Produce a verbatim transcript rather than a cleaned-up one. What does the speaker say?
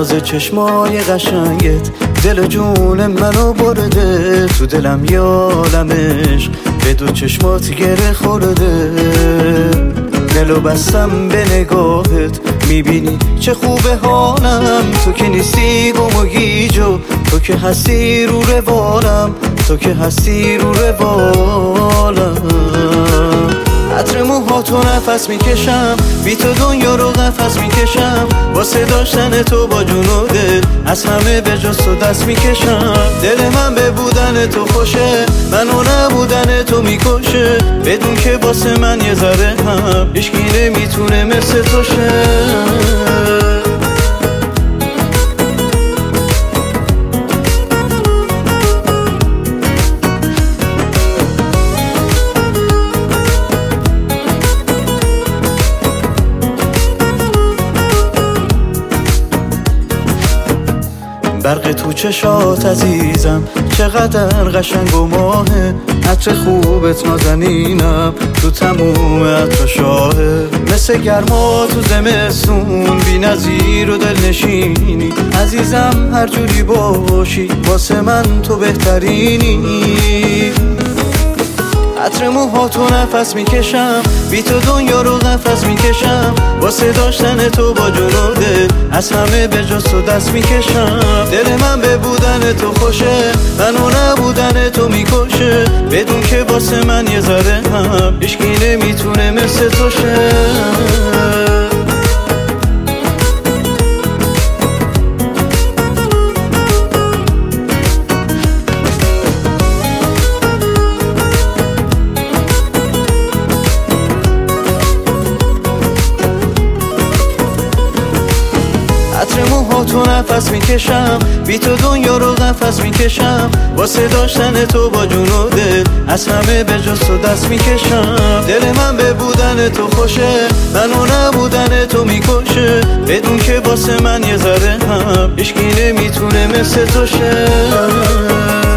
ناز چشمای قشنگت دل جون منو برده، تو دلم یالمش به دو چشمات گره خورده. دلو بستم به نگاهت، میبینی چه خوبه حالم، تو که نیستی گم و گیجو، تو که هستی رو روالم، تو که هستی رو روالم. عطر موهاتو نفس میکشم، بی تو دنیا رو قفس میکشم، واسه داشتن تو با جون و دل از همه به جز تو دست میکشم. دل من به بودن تو خوشه، منو نبودن تو میکشه، بدون که واسه من یه ذره هم هیچکی نمیتونه مثل تو شه. برق تو چشات عزیزم چقدر قشنگ و ماهه، عطر خوبت نازنینم تو تموم عطر شاهه. مثل گرما تو زمستون بی نظیر و دل نشینی، عزیزم هر جوری باشی واسه من تو بهترینی. عطر موهاتو نفس میکشم، بی تو دنیا رو قفس میکشم، واسه داشتن تو با جون و دل از همه به جز تو دست میکشم. دل من به بودن تو خوشه، منو نبودن تو میکشه، بدون که واسه من یه ذره هم هیچکی نمیتونه مثل تو شه. عطر موهاتو نفس میکشم، بی تو دنیا رو قفس میکشم، واسه داشتن تو با جون و دل از همه به جز تو دست میکشم. دل من به بودن تو خوشه، منو نبودن تو میکشه، بدون که واسه من یه ذره هم هیچکی نمیتونه مثل تو شه.